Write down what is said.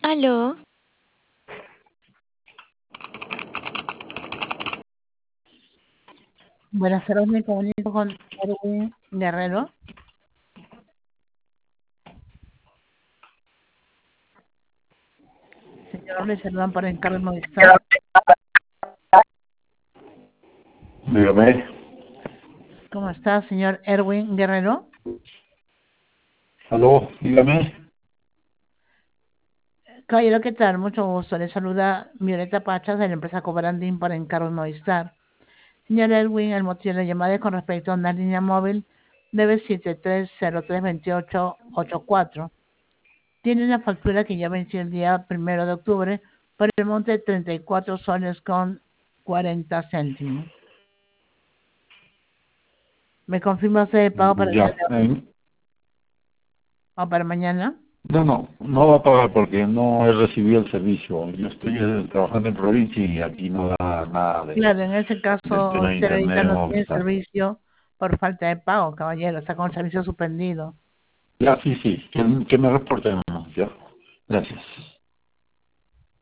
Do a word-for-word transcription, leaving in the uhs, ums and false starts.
Aló. Buenas tardes, me comunico con Erwin Guerrero. Señor, le saludan por encargo Movistar. Dígame. ¿Cómo está, señor Erwin Guerrero? Aló, dígame. Caballero, ¿qué tal? Mucho gusto. Le saluda Violeta Pachas de la empresa Cobrandín por encargo Movistar. Señor Erwin, el motivo de la llamada es con respecto a una línea móvil nueve siete tres cero tres dos ocho ocho cuatro. Tiene una factura que ya venció el día primero de octubre por el monte de treinta y cuatro soles con cuarenta céntimos. ¿Me confirma usted el pago para el día Ya. de hoy eh, o para mañana? No, no, no va a pagar porque no he recibido el servicio. Yo estoy eh, trabajando en provincia y aquí no da nada de, Claro, en ese del caso tema de usted ahorita internet no o tiene Movistar. servicio por falta de pago, caballero, está con el servicio suspendido. Ya, sí, sí, que, que me reporten. ¿No? Ya, gracias.